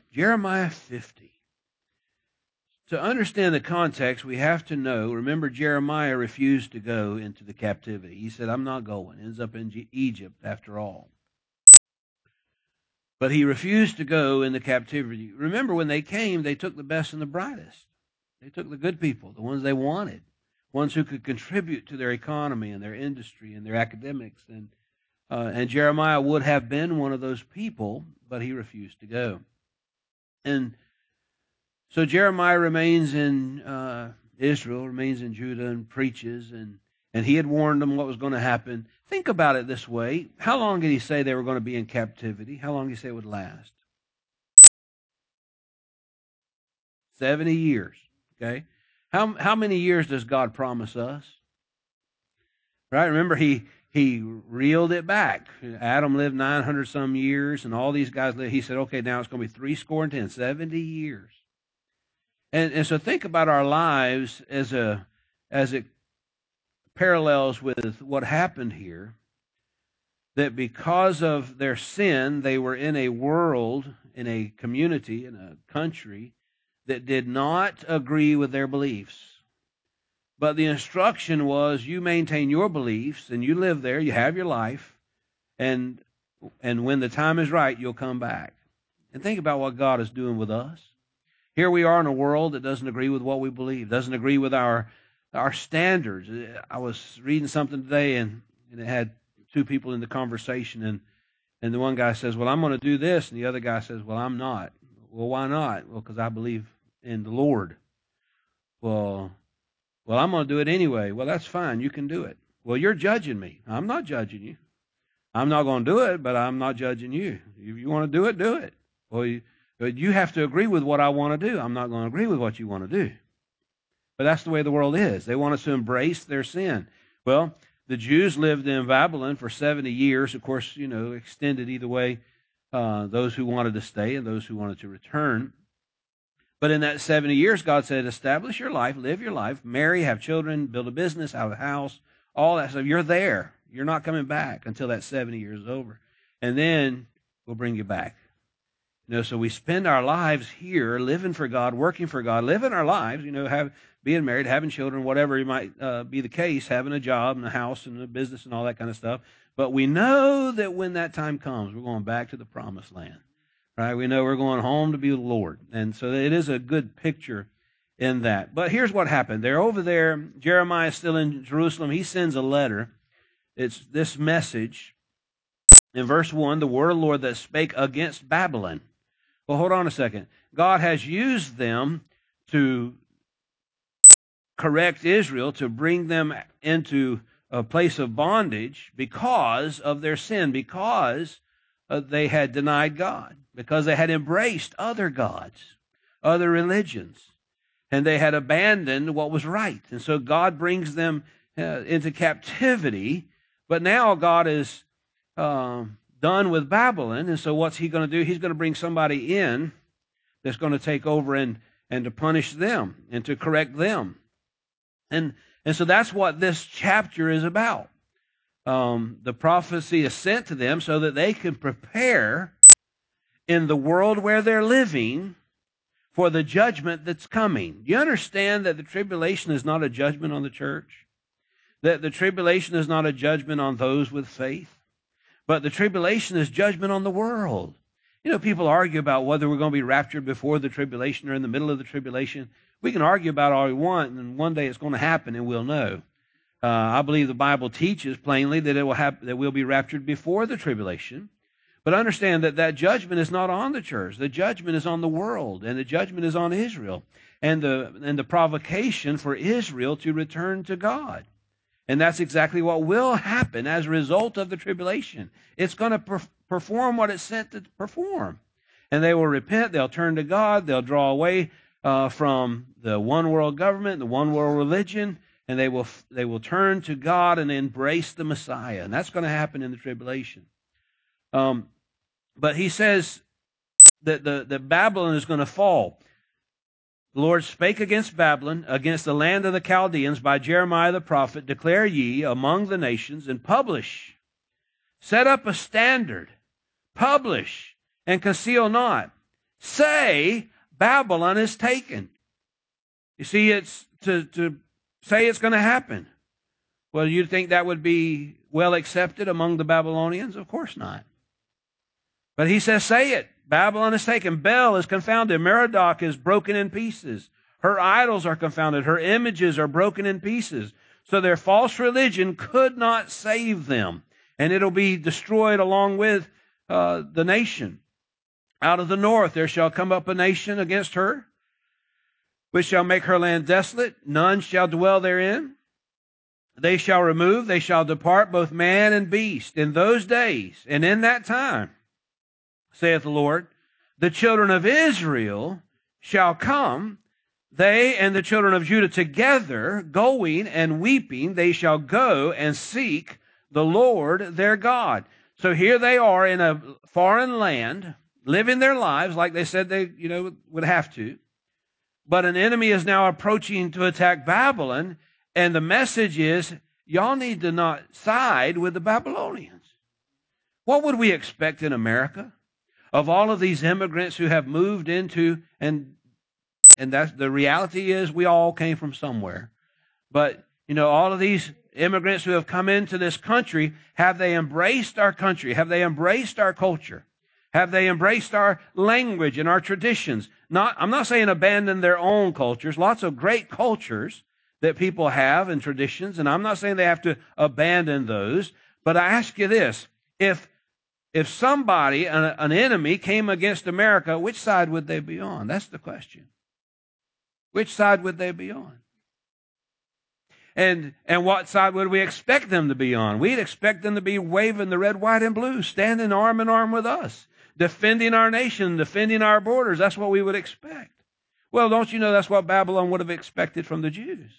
Jeremiah 50. To understand the context, we have to know, remember, Jeremiah refused to go into the captivity. He said, I'm not going. Ends up in Egypt after all. But he refused to go into captivity. Remember, when they came, they took the best and the brightest. They took the good people, the ones they wanted, ones who could contribute to their economy and their industry and their academics. And Jeremiah would have been one of those people, but he refused to go. And so Jeremiah remains in Israel, remains in Judah, and preaches, and he had warned them what was going to happen. Think about it this way. How long did he say they were going to be in captivity? How long did he say it would last? 70 years. Okay? How many years does God promise us? Right? Remember, he reeled it back. Adam lived 900 some years, and all these guys lived. He said, okay, now it's going to be 70 70 years. And so think about our lives as it parallels with what happened here, that because of their sin, they were in a world, in a community, in a country that did not agree with their beliefs. But the instruction was, you maintain your beliefs, and you live there, you have your life, and when the time is right, you'll come back. And think about what God is doing with us. Here we are in a world that doesn't agree with what we believe, doesn't agree with our standards. I was reading something today, and it had two people in the conversation, and the one guy says, well, I'm going to do this, and the other guy says, well, I'm not. Well, why not? Well, because I believe in the Lord. Well, I'm going to do it anyway. Well, that's fine. You can do it. Well, you're judging me. I'm not judging you. I'm not going to do it, but I'm not judging you. If you want to do it, do it. Well, but you have to agree with what I want to do. I'm not going to agree with what you want to do. But that's the way the world is. They want us to embrace their sin. Well, the Jews lived in Babylon for 70 years. Of course, extended either way, those who wanted to stay and those who wanted to return. But in that 70 years, God said, establish your life, live your life, marry, have children, build a business, have a house, all that stuff. You're there. You're not coming back until that 70 years is over. And then we'll bring you back. So we spend our lives here living for God, working for God, living our lives, being married, having children, whatever it might be the case, having a job and a house and a business and all that kind of stuff. But we know that when that time comes, we're going back to the promised land. Right? We know we're going home to be with the Lord. And so it is a good picture in that. But here's what happened. They're over there. Jeremiah is still in Jerusalem. He sends a letter. It's this message. In verse 1, the word of the Lord that spake against Babylon. Well, hold on a second. God has used them to correct Israel, to bring them into a place of bondage because of their sin, because they had denied God, because they had embraced other gods, other religions, and they had abandoned what was right. And so God brings them into captivity, but now God is done with Babylon, and so what's he going to do? He's going to bring somebody in that's going to take over and to punish them and to correct them. And so that's what this chapter is about. The prophecy is sent to them so that they can prepare in the world where they're living for the judgment that's coming. Do you understand that the tribulation is not a judgment on the church? That the tribulation is not a judgment on those with faith? But the tribulation is judgment on the world. People argue about whether we're going to be raptured before the tribulation or in the middle of the tribulation. We can argue about all we want, and one day it's going to happen, and we'll know. I believe the Bible teaches plainly that it will happen, that we'll be raptured before the tribulation. But understand that judgment is not on the church. The judgment is on the world, and the judgment is on Israel, and the provocation for Israel to return to God. And that's exactly what will happen as a result of the tribulation. It's going to perform what it's sent to perform. And they will repent, they'll turn to God, they'll draw away from the one world government, the one world religion, and they will turn to God and embrace the Messiah. And that's going to happen in the tribulation. But he says that Babylon is going to fall. The Lord spake against Babylon, against the land of the Chaldeans by Jeremiah the prophet, declare ye among the nations, and publish. Set up a standard, publish, and conceal not. say Babylon is taken. You see, it's to say it's going to happen. Well, you'd think that would be well accepted among the Babylonians? Of course not. But he says, say it. Babylon is taken. Bel is confounded. Merodach is broken in pieces. Her idols are confounded. Her images are broken in pieces. So their false religion could not save them. And it'll be destroyed along with the nation. Out of the north there shall come up a nation against her, which shall make her land desolate. None shall dwell therein. They shall remove, they shall depart, both man and beast. In those days and in that time, saith the Lord, the children of Israel shall come, they and the children of Judah together, going and weeping, they shall go and seek the Lord their God. So here they are in a foreign land, living their lives like they said they, would have to. But an enemy is now approaching to attack Babylon, and the message is, y'all need to not side with the Babylonians. What would we expect in America of all of these immigrants who have moved into, and that's the reality is we all came from somewhere. But, all of these immigrants who have come into this country, have they embraced our country? Have they embraced our culture? Have they embraced our language and our traditions? I'm not saying abandon their own cultures. Lots of great cultures that people have and traditions, and I'm not saying they have to abandon those. But I ask you this, if somebody, an enemy, came against America, which side would they be on? That's the question. Which side would they be on? And what side would we expect them to be on? We'd expect them to be waving the red, white, and blue, standing arm in arm with us, defending our nation, defending our borders. That's what we would expect. Well, don't you know that's what Babylon would have expected from the Jews?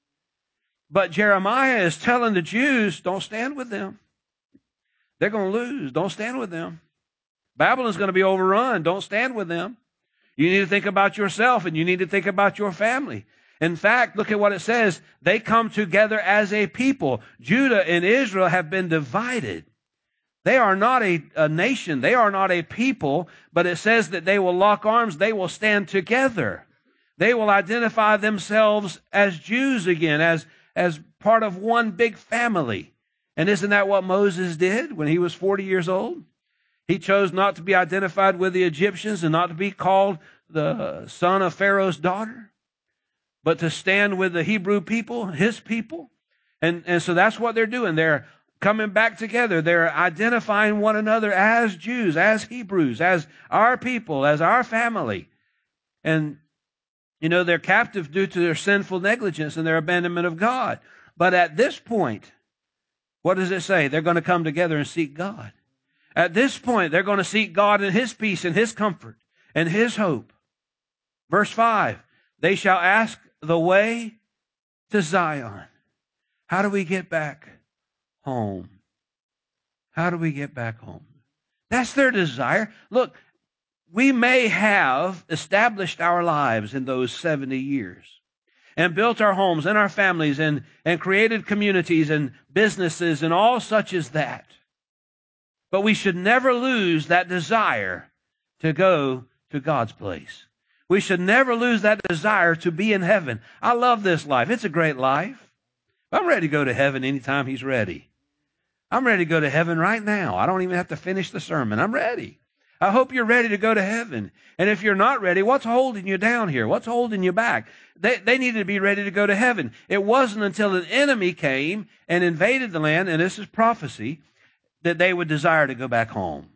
But Jeremiah is telling the Jews, don't stand with them. They're going to lose. Don't stand with them. Babylon's going to be overrun. Don't stand with them. You need to think about yourself, and you need to think about your family. In fact, look at what it says. They come together as a people. Judah and Israel have been divided. They are not a nation. They are not a people, but it says that they will lock arms. They will stand together. They will identify themselves as Jews again, as part of one big family. And isn't that what Moses did when he was 40 years old? He chose not to be identified with the Egyptians and not to be called the son of Pharaoh's daughter, but to stand with the Hebrew people, his people. And so that's what they're doing. They're coming back together. They're identifying one another as Jews, as Hebrews, as our people, as our family. And, they're captive due to their sinful negligence and their abandonment of God. But at this point, what does it say? They're going to come together and seek God. At this point, they're going to seek God in His peace and His comfort and His hope. Verse 5, they shall ask the way to Zion. How do we get back home? How do we get back home? That's their desire. Look, we may have established our lives in those 70 years and built our homes and our families and created communities and businesses and all such as that. But we should never lose that desire to go to God's place. We should never lose that desire to be in heaven. I love this life. It's a great life. I'm ready to go to heaven anytime He's ready. I'm ready to go to heaven right now. I don't even have to finish the sermon. I'm ready. I hope you're ready to go to heaven. And if you're not ready, what's holding you down here? What's holding you back? They needed to be ready to go to heaven. It wasn't until an enemy came and invaded the land, and this is prophecy, that they would desire to go back home.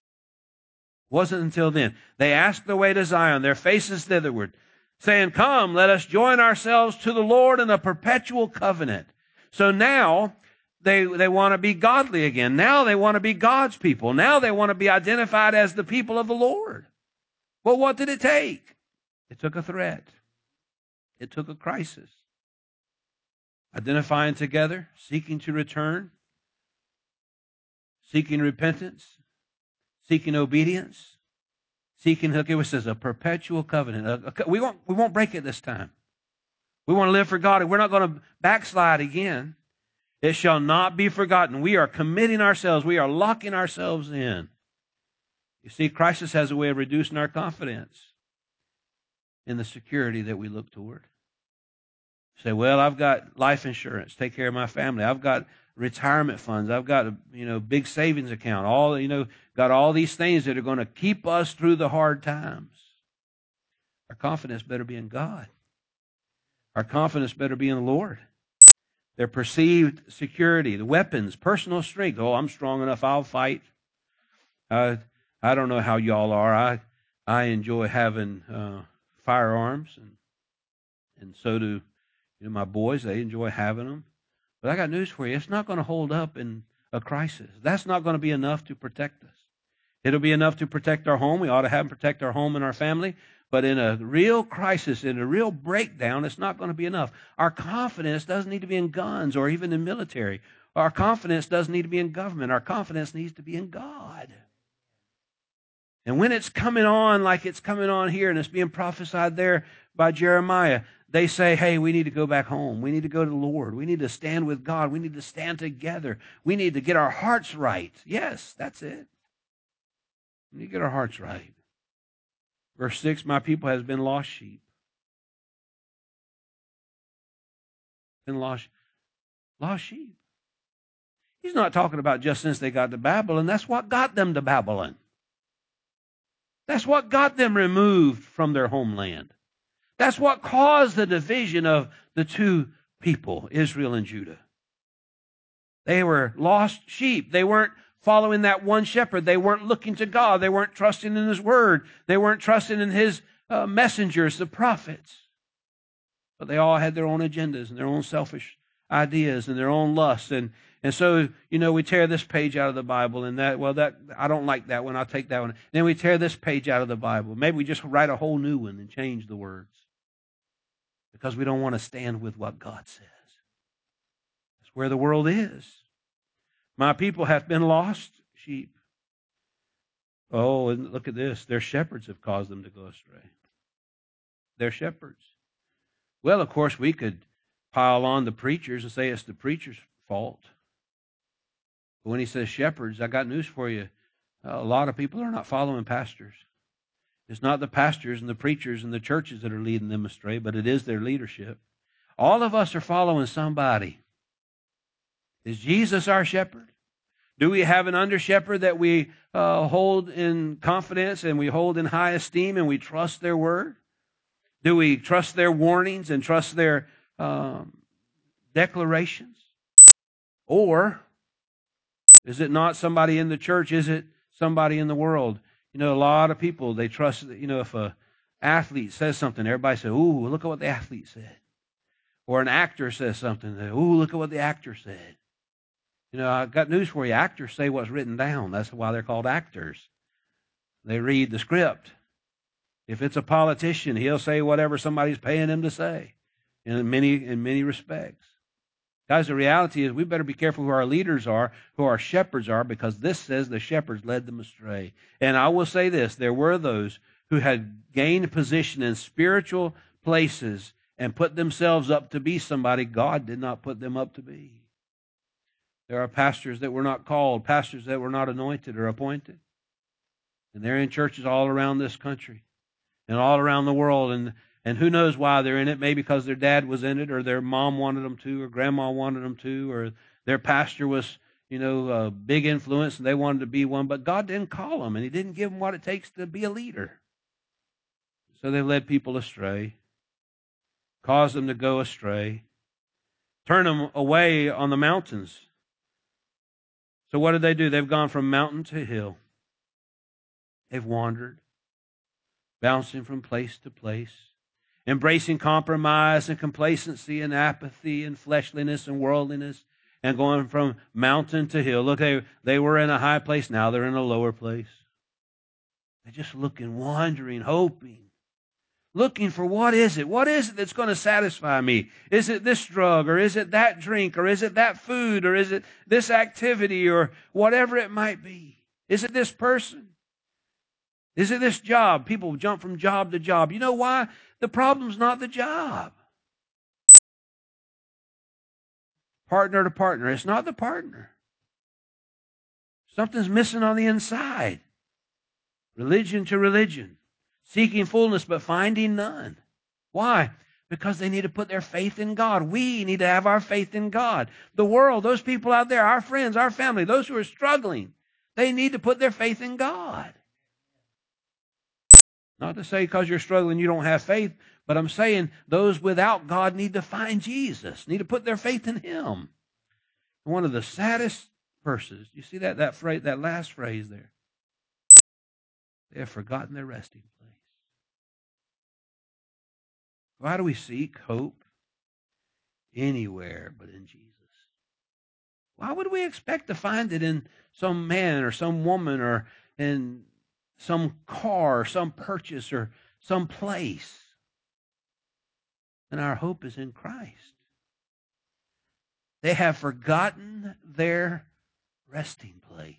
Wasn't until then. They asked the way to Zion, their faces thitherward, saying, come, let us join ourselves to the Lord in a perpetual covenant. So now they want to be godly again. Now they want to be God's people. Now they want to be identified as the people of the Lord. Well, what did it take? It took a threat. It took a crisis. Identifying together, seeking to return, seeking repentance, seeking obedience, seeking, look, it says a perpetual covenant. We won't break it this time. We want to live for God, and we're not going to backslide again. It shall not be forgotten. We are committing ourselves. We are locking ourselves in. You see, crisis has a way of reducing our confidence in the security that we look toward. Say, well, I've got life insurance, take care of my family. I've got retirement funds. I've got a big savings account. Got all these things that are going to keep us through the hard times. Our confidence better be in God. Our confidence better be in the Lord. Their perceived security, the weapons, personal strength. Oh, I'm strong enough. I'll fight. I don't know how y'all are. I enjoy having firearms, and so do my boys. They enjoy having them. But I got news for you. It's not going to hold up in a crisis. That's not going to be enough to protect us. It'll be enough to protect our home. We ought to have them protect our home and our family. But in a real crisis, in a real breakdown, it's not going to be enough. Our confidence doesn't need to be in guns or even in military. Our confidence doesn't need to be in government. Our confidence needs to be in God. And when it's coming on like it's coming on here and it's being prophesied there by Jeremiah, they say, hey, we need to go back home. We need to go to the Lord. We need to stand with God. We need to stand together. We need to get our hearts right. Yes, that's it. We need to get our hearts right. Verse 6, my people has been lost sheep. Been lost sheep. He's not talking about just since they got to Babylon. That's what got them to Babylon. That's what got them removed from their homeland. That's what caused the division of the two people, Israel and Judah. They were lost sheep. They weren't following that one shepherd. They weren't looking to God. They weren't trusting in His word. They weren't trusting in His messengers, the prophets. But they all had their own agendas and their own selfish ideas and their own lusts. And so, we tear this page out of the Bible and that I don't like that one. I'll take that one. Then we tear this page out of the Bible. Maybe we just write a whole new one and change the words because we don't want to stand with what God says. That's where the world is. My people have been lost sheep. Oh, and look at this. Their shepherds have caused them to go astray. Their shepherds. Well, of course, we could pile on the preachers and say it's the preacher's fault. But when he says shepherds, I got news for you. A lot of people are not following pastors. It's not the pastors and the preachers and the churches that are leading them astray, but it is their leadership. All of us are following somebody. Is Jesus our shepherd? Do we have an under shepherd that we hold in confidence and we hold in high esteem and we trust their word? Do we trust their warnings and trust their declarations? Or is it not somebody in the church? Is it somebody in the world? A lot of people, they trust, if an athlete says something, everybody says, ooh, look at what the athlete said. Or an actor says something, ooh, look at what the actor said. I got news for you. Actors say what's written down. That's why they're called actors. They read the script. If it's a politician, he'll say whatever somebody's paying him to say in many respects. Guys, the reality is we better be careful who our leaders are, who our shepherds are, because this says the shepherds led them astray. And I will say this, there were those who had gained position in spiritual places and put themselves up to be somebody God did not put them up to be. There are pastors that were not called, pastors that were not anointed or appointed. And they're in churches all around this country and all around the world. And who knows why they're in it? Maybe because their dad was in it, or their mom wanted them to, or grandma wanted them to, or their pastor was, a big influence and they wanted to be one. But God didn't call them, and He didn't give them what it takes to be a leader. So they led people astray, caused them to go astray, turned them away on the mountains. So what did they do? They've gone from mountain to hill. They've wandered, bouncing from place to place, embracing compromise and complacency and apathy and fleshliness and worldliness, and going from mountain to hill. Look, they were in a high place. Now they're in a lower place. They're just looking, wandering, hoping, looking for what is it? What is it that's going to satisfy me? Is it this drug, or is it that drink, or is it that food, or is it this activity, or whatever it might be? Is it this person? Is it this job? People jump from job to job. You know why? The problem's not the job. Partner to partner. It's not the partner. Something's missing on the inside. Religion to religion. Seeking fullness but finding none. Why? Because they need to put their faith in God. We need to have our faith in God. The world, those people out there, our friends, our family, those who are struggling, they need to put their faith in God. Not to say because you're struggling you don't have faith, but I'm saying those without God need to find Jesus, need to put their faith in Him. One of the saddest verses, you see that phrase, that last phrase there? They have forgotten their resting place. Why do we seek hope anywhere but in Jesus? Why would we expect to find it in some man or some woman or in some car or some purchase or some place? And our hope is in Christ. They have forgotten their resting place.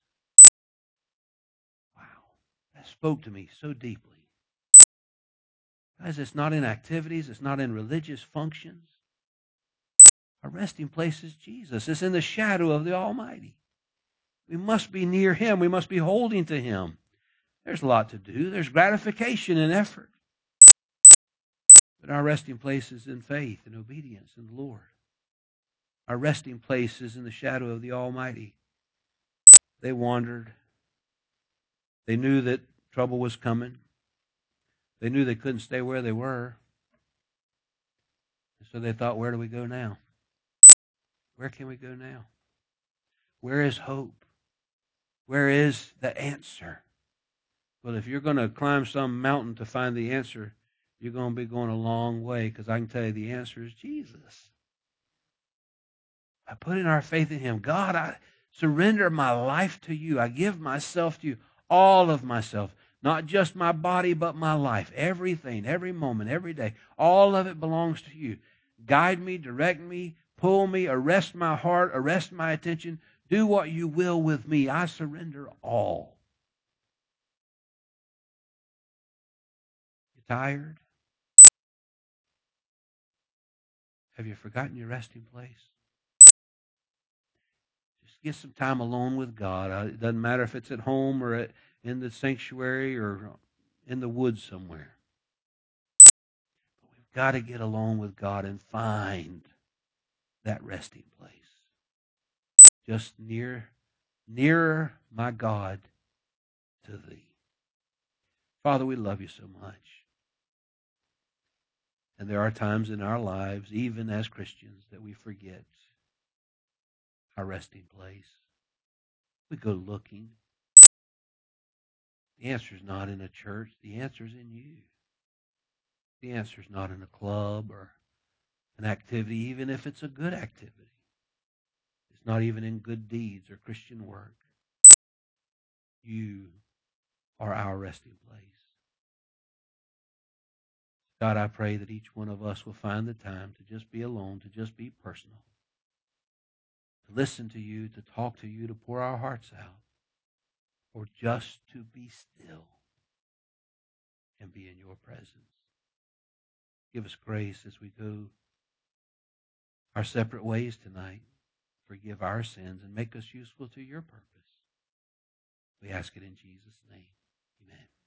Wow. That spoke to me so deeply. Guys, it's not in activities. It's not in religious functions. Our resting place is Jesus. It's in the shadow of the Almighty. We must be near Him. We must be holding to Him. There's a lot to do. There's gratification and effort. But our resting place is in faith and obedience in the Lord. Our resting place is in the shadow of the Almighty. They wandered. They knew that trouble was coming. They knew they couldn't stay where they were. And so they thought, where do we go now? Where can we go now? Where is hope? Where is the answer? Well, if you're going to climb some mountain to find the answer, you're going to be going a long way, because I can tell you the answer is Jesus. By putting our faith in Him, God, I surrender my life to you. I give myself to you, all of myself, not just my body, but my life, everything, every moment, every day. All of it belongs to you. Guide me, direct me, pull me, arrest my heart, arrest my attention. Do what you will with me. I surrender all. You tired? Have you forgotten your resting place? Just get some time alone with God. It doesn't matter if it's at home or in the sanctuary or in the woods somewhere. But we've got to get alone with God and find that resting place. Just nearer, my God, to Thee. Father, we love You so much. And there are times in our lives, even as Christians, that we forget our resting place. We go looking. The answer is not in a church. The answer is in You. The answer is not in a club or an activity, even if it's a good activity. It's not even in good deeds or Christian work. You are our resting place. God, I pray that each one of us will find the time to just be alone, to just be personal, to listen to You, to talk to You, to pour our hearts out, or just to be still and be in Your presence. Give us grace as we go our separate ways tonight. Forgive our sins and make us useful to Your purpose. We ask it in Jesus' name. Amen.